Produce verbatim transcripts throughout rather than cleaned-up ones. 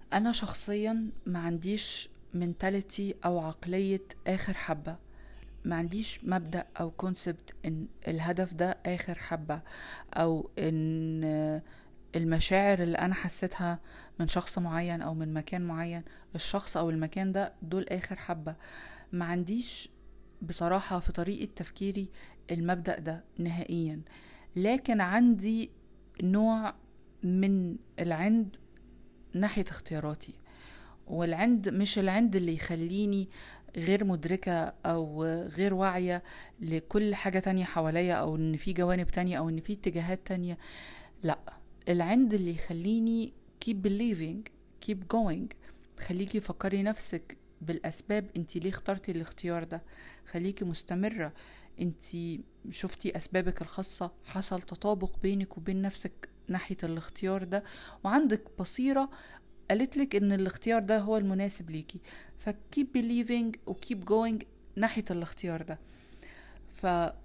انا شخصيا ما عنديش منتاليتي او عقلية اخر حبة. ما عنديش مبدأ او كونسبت ان الهدف ده اخر حبة، او ان المشاعر اللي انا حسيتها من شخص معين او من مكان معين، الشخص او المكان ده دول اخر حبة. ما عنديش بصراحة في طريقة تفكيري المبدأ ده نهائيا. لكن عندي نوع من العند ناحية اختياراتي، والعند مش العند اللي يخليني غير مدركة أو غير واعية لكل حاجة تانية حواليا، أو إن في جوانب تانية أو إن في اتجاهات تانية. لا، العند اللي يخليني keep believing keep going. خليكي فكري نفسك بالأسباب، انتي ليه اخترتي الاختيار ده. خليكي مستمرة، انتي شفتي أسبابك الخاصة، حصل تطابق بينك وبين نفسك ناحية الاختيار ده، وعندك بصيرة قالتلك ان الاختيار ده هو المناسب ليكي. فكيب believing وكيب going ناحية الاختيار ده. فكنت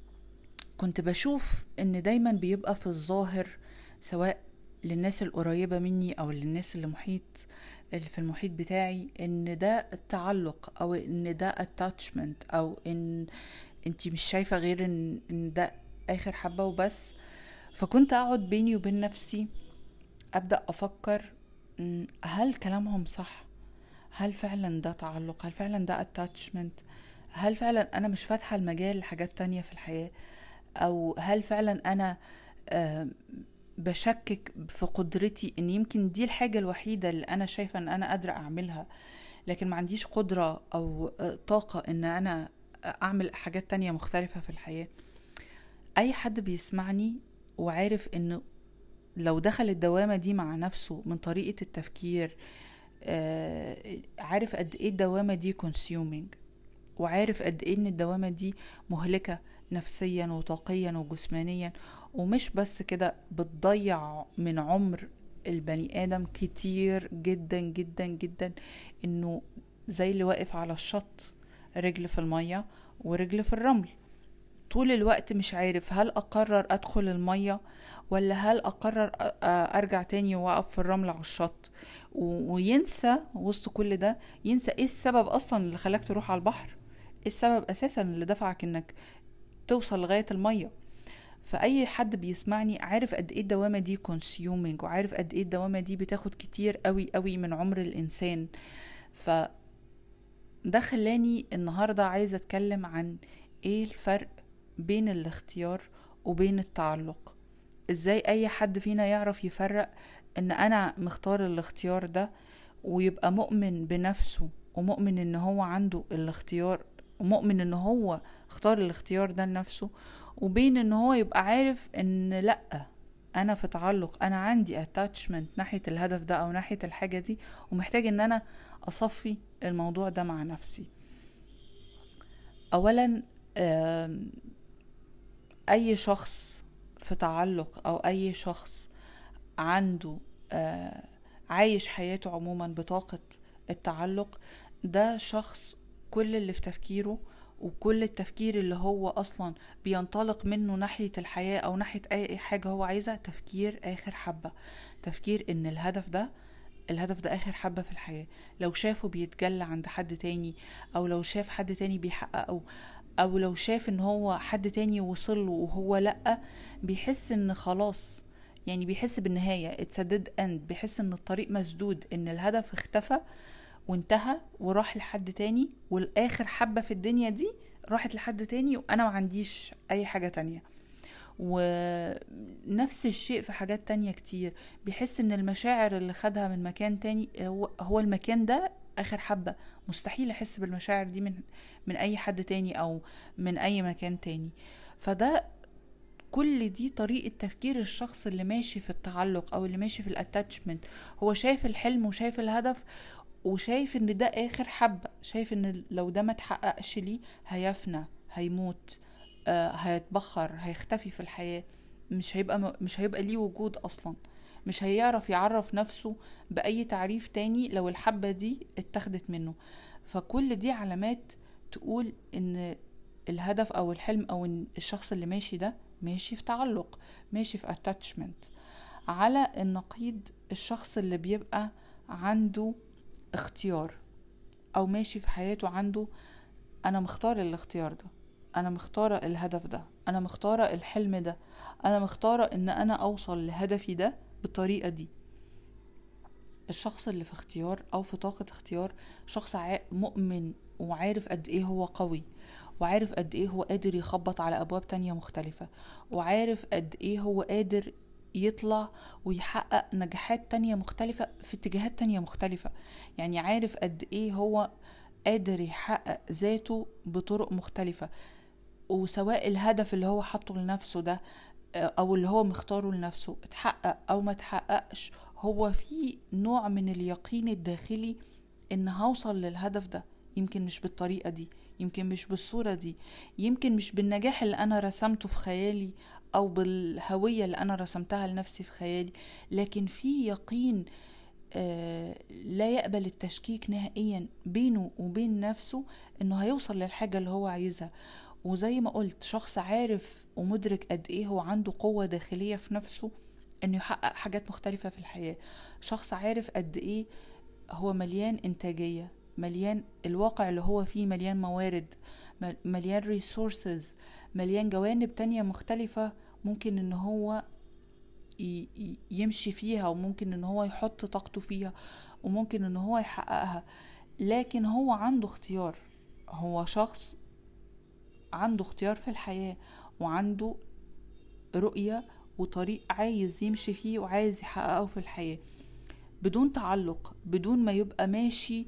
بشوف ان دايما بيبقى في الظاهر، سواء للناس القريبة مني او للناس اللي محيط اللي في المحيط بتاعي، ان ده التعلق او ان ده attachment، او ان انتي مش شايفة غير ان, إن ده اخر حبة وبس. فكنت اقعد بيني وبين نفسي ابدأ افكر، م، هل كلامهم صح؟ هل فعلا ده تعلق؟ هل فعلا ده attachment؟ هل فعلا انا مش فاتحة المجال لحاجات تانية في الحياة؟ او هل فعلا انا آه، بشكك في قدرتي ان يمكن دي الحاجة الوحيدة اللي انا شايفة ان انا قادرة اعملها، لكن ما عنديش قدرة او آه، طاقة ان انا اعمل حاجات تانية مختلفة في الحياة. اي حد بيسمعني وعارف انه لو دخل الدوامة دي مع نفسه من طريقة التفكير، آه، عارف قد ايه الدوامة دي consuming، وعارف قد ايه ان الدوامة دي مهلكة نفسيا وطاقيا وجسمانيا. ومش بس كده، بتضيع من عمر البني آدم كتير جدا جدا جدا. انه زي اللي واقف على الشط، رجل في المية ورجل في الرمل، طول الوقت مش عارف هل اقرر ادخل المية ولا هل اقرر ارجع تاني واقف في الرمل على الشط. وينسى وسط كل ده، ينسى ايه السبب اصلا اللي خلاك تروح على البحر، ايه السبب اساسا اللي دفعك انك توصل لغاية المية. فاي حد بيسمعني عارف قد ايه الدوامة دي consuming، وعارف قد ايه الدوامة دي بتاخد كتير قوي قوي من عمر الانسان. فده خلاني النهاردة عايزة اتكلم عن ايه الفرق بين الاختيار وبين التعلق. ازاي اي حد فينا يعرف يفرق ان انا مختار الاختيار ده، ويبقى مؤمن بنفسه ومؤمن ان هو عنده الاختيار، ومؤمن ان هو اختار الاختيار ده لنفسه، وبين ان هو يبقى عارف ان لأ، انا في تعلق، انا عندي attachment ناحية الهدف ده او ناحية الحاجة دي، ومحتاج ان انا اصفي الموضوع ده مع نفسي. اولا، آم، اي شخص في تعلق او اي شخص عنده آه عايش حياته عموما بطاقة التعلق، ده شخص كل اللي في تفكيره وكل التفكير اللي هو اصلا بينطلق منه ناحية الحياة او ناحية اي حاجة هو عايزها، تفكير اخر حبة. تفكير ان الهدف ده الهدف ده اخر حبة في الحياة. لو شافه بيتجلى عند حد تاني، او لو شاف حد تاني بيحققه، او لو شاف ان هو حد تاني وصله وهو لأ، بيحس ان خلاص، يعني بيحس بالنهاية it's a dead end، بيحس ان الطريق مسدود، ان الهدف اختفى وانتهى وراح لحد تاني، والاخر حبة في الدنيا دي راحت لحد تاني وانا ما عنديش اي حاجة تانية. ونفس الشيء في حاجات تانية كتير، بيحس ان المشاعر اللي خدها من مكان تاني هو, هو المكان ده اخر حبة. مستحيل احس بالمشاعر دي من من اي حد تاني او من اي مكان تاني. فده كل دي طريقة تفكير الشخص اللي ماشي في التعلق او اللي ماشي في الاتاتشمنت. هو شايف الحلم وشايف الهدف وشايف ان ده اخر حبة، شايف ان لو ده ما تحققش ليه هيفنى، هيموت، آه هيتبخر، هيختفي في الحياة، مش هيبقى مش هيبقى ليه وجود اصلا، مش هيعرف يعرف نفسه بأي تعريف تاني لو الحبة دي اتخذت منه. فكل دي علامات تقول ان الهدف او الحلم او ان الشخص اللي ماشي ده ماشي في تعلق، ماشي في attachment. على النقيض، الشخص اللي بيبقى عنده اختيار، او ماشي في حياته عنده انا مختار الاختيار ده، انا مختارة الهدف ده، انا مختارة الحلم ده، انا مختارة ان انا اوصل لهدفي ده بالطريقة دي. الشخص اللي في اختيار او في طاقة اختيار شخص مؤمن وعارف قد ايه هو قوي، وعارف قد ايه هو قادر يخبط على ابواب تانية مختلفة، وعارف قد ايه هو قادر يطلع ويحقق نجاحات تانية مختلفة في اتجاهات تانية مختلفة. يعني عارف قد ايه هو قادر يحقق ذاته بطرق مختلفة، وسواء الهدف اللي هو حطه لنفسه ده او اللي هو مختاره لنفسه اتحقق او ما اتحققش، هو في نوع من اليقين الداخلي ان هوصل للهدف ده. يمكن مش بالطريقة دي، يمكن مش بالصورة دي، يمكن مش بالنجاح اللي انا رسمته في خيالي او بالهوية اللي انا رسمتها لنفسي في خيالي، لكن في يقين آه لا يقبل التشكيك نهائيا بينه وبين نفسه انه هيوصل للحاجة اللي هو عايزها. وزي ما قلت، شخص عارف ومدرك قد ايه هو عنده قوة داخلية في نفسه انه يحقق حاجات مختلفة في الحياة. شخص عارف قد ايه هو مليان انتاجية، مليان الواقع اللي هو فيه مليان موارد، مليان ريسورسز، مليان جوانب تانية مختلفة ممكن ان هو يمشي فيها، وممكن ان هو يحط طاقته فيها، وممكن ان هو يحققها. لكن هو عنده اختيار، هو شخص عنده اختيار في الحياة، وعنده رؤية وطريق عايز يمشي فيه وعايز يحققه في الحياة بدون تعلق، بدون ما يبقى ماشي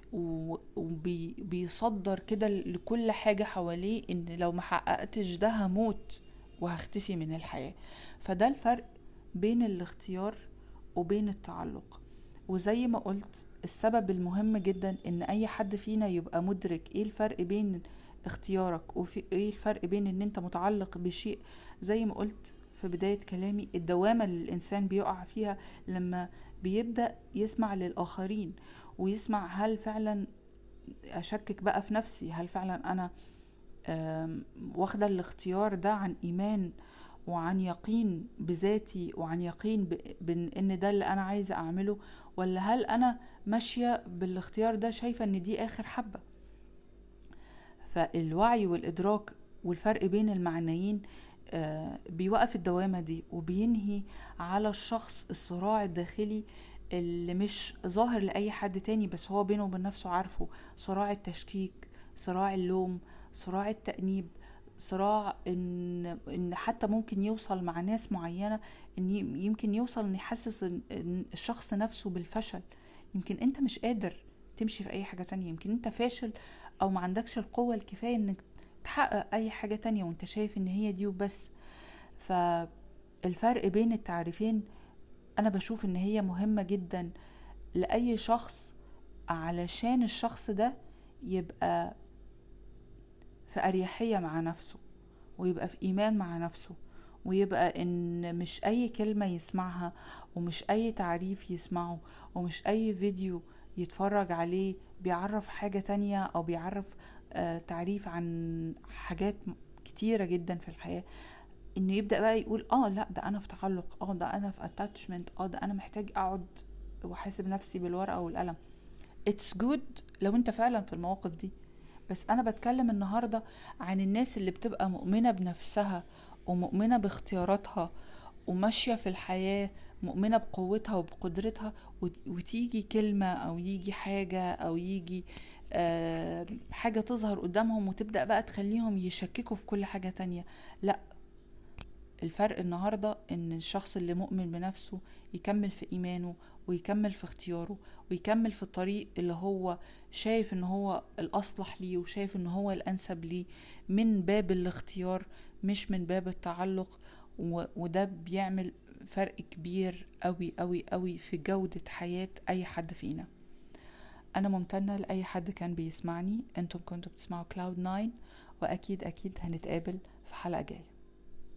وبيصدر كده لكل حاجة حواليه ان لو ما حققتش ده هموت وهختفي من الحياة. فده الفرق بين الاختيار وبين التعلق. وزي ما قلت، السبب المهم جدا ان اي حد فينا يبقى مدرك ايه الفرق بين اختيارك وفي ايه الفرق بين ان انت متعلق بشيء. زي ما قلت في بداية كلامي، الدوامة اللي الانسان بيقع فيها لما بيبدأ يسمع للآخرين ويسمع هل فعلا اشكك بقى في نفسي، هل فعلا انا واخدة الاختيار ده عن ايمان وعن يقين بذاتي وعن يقين بان ده اللي انا عايزة اعمله، ولا هل انا ماشية بالاختيار ده شايفة ان دي اخر حبة. فالوعي والادراك والفرق بين المعنيين بيوقف الدوامة دي، وبينهي على الشخص الصراع الداخلي اللي مش ظاهر لأي حد تاني، بس هو بينه وبين نفسه عارفه. صراع التشكيك، صراع اللوم، صراع التأنيب، صراع إن, إن حتى ممكن يوصل مع ناس معينة إن يمكن يوصل إن يحسس إن الشخص نفسه بالفشل. يمكن أنت مش قادر تمشي في أي حاجة تانية، يمكن أنت فاشل أو ما عندكش القوة الكفاية إنك تحقق أي حاجة تانية وأنت شايف إن هي دي وبس. فالفرق بين التعريفين أنا بشوف إن هي مهمة جدا لأي شخص، علشان الشخص ده يبقى في أريحية مع نفسه، ويبقى في إيمان مع نفسه، ويبقى إن مش أي كلمة يسمعها، ومش أي تعريف يسمعه، ومش أي فيديو يتفرج عليه بيعرف حاجة تانية أو بيعرف آه تعريف عن حاجات كتيرة جدا في الحياة، إنه يبدأ بقى يقول آه لا ده أنا في تعلق، آه ده أنا في attachment، آه ده أنا محتاج أقعد وحاسب نفسي بالورقة والقلم. it's good لو أنت فعلا في المواقف دي. بس أنا بتكلم النهاردة عن الناس اللي بتبقى مؤمنة بنفسها ومؤمنة باختياراتها وماشية في الحياة مؤمنة بقوتها وبقدرتها، وتيجي كلمة أو يجي حاجة أو يجي أه حاجة تظهر قدامهم وتبدأ بقى تخليهم يشككوا في كل حاجة تانية. لا، الفرق النهاردة ان الشخص اللي مؤمن بنفسه يكمل في ايمانه، ويكمل في اختياره، ويكمل في الطريق اللي هو شايف ان هو الاصلح ليه، وشايف ان هو الانسب ليه من باب الاختيار مش من باب التعلق. وده بيعمل فرق كبير قوي قوي قوي في جودة حياة اي حد فينا. انا ممتنة لاي حد كان بيسمعني. انتم كنتوا بتسمعوا كلاود ناين، واكيد اكيد هنتقابل في حلقة جاية.